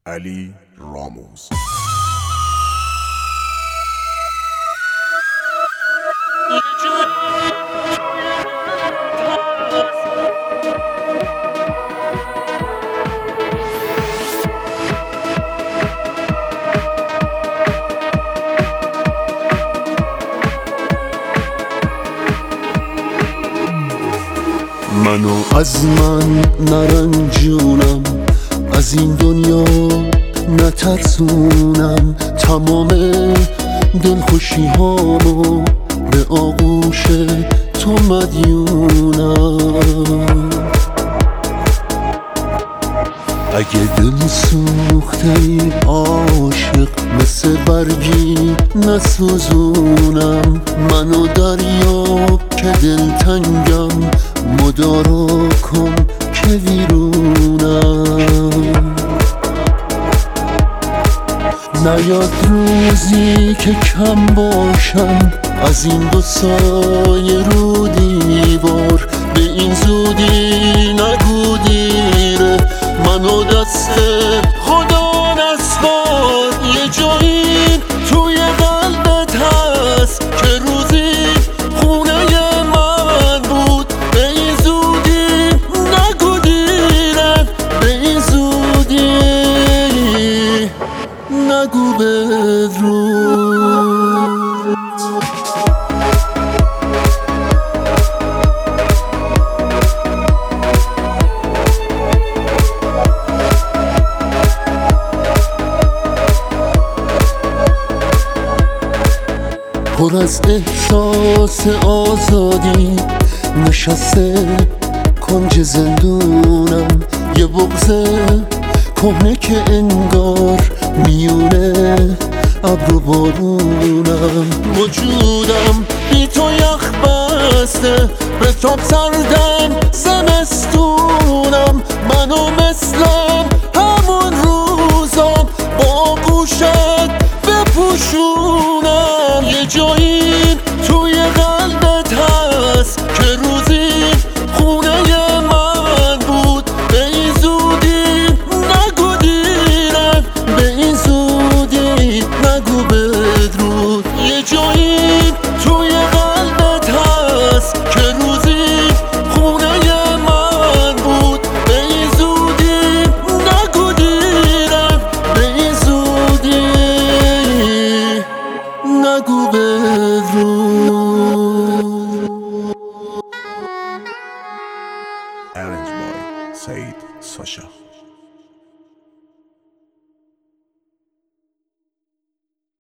علی راموز. منو از من نرنجونم، از این دنیا نترسونم، تمام دلخوشی هامو به آغوش تو مدیونم. اگه دل سوخته ای عاشق، مثل برگی نسوزونم، منو دریاب که دلتنگم، مدارا کن که ویرونم. نیاد روزی که کم باشم از این دو سایه رو دیوار، به این زودی نگو دیره، منو دست خدا نسپار. یه جایی توی قلبت هست که روزی خونه من بود، به این زودی نگو دیره، به این زودی نگو بدرود. پر از احساس آزادی نشسته کنج زندونم، یه بغض کهنه که انگار میونه ابر و بارونم. وجودم بی تو یخ بسته، به تاب سردم زمستونم، منو مثل